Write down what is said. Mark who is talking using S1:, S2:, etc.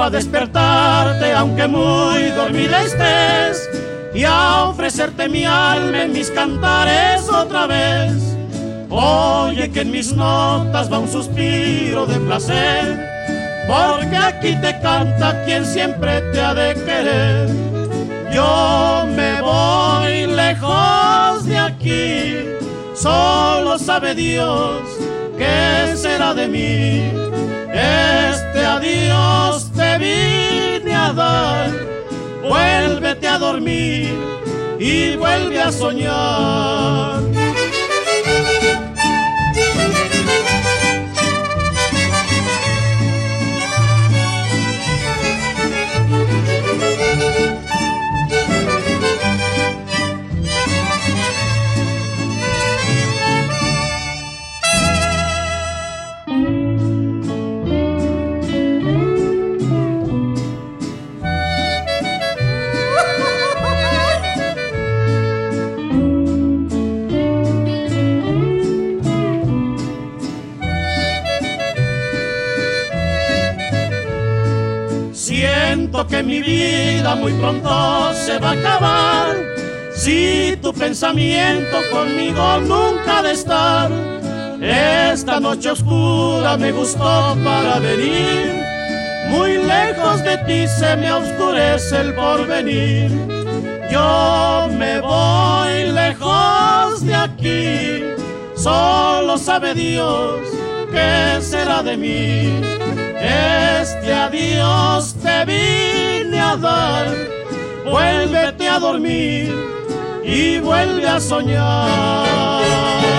S1: a despertarte aunque muy dormida estés, y a ofrecerte mi alma en mis cantares otra vez. Oye que en mis notas va un suspiro de placer, porque aquí te canta quien siempre te ha de querer. Yo me voy lejos de aquí, solo sabe Dios qué será de mí. Este adiós te vine a dar, vuélvete a dormir y vuelve a soñar. Siento que mi vida muy pronto se va a acabar, si tu pensamiento conmigo nunca ha de estar. Esta noche oscura me gustó para venir, muy lejos de ti se me oscurece el porvenir. Yo me voy lejos de aquí, solo sabe Dios qué será de mí. Este adiós te vine a dar, vuélvete a dormir y vuelve a soñar.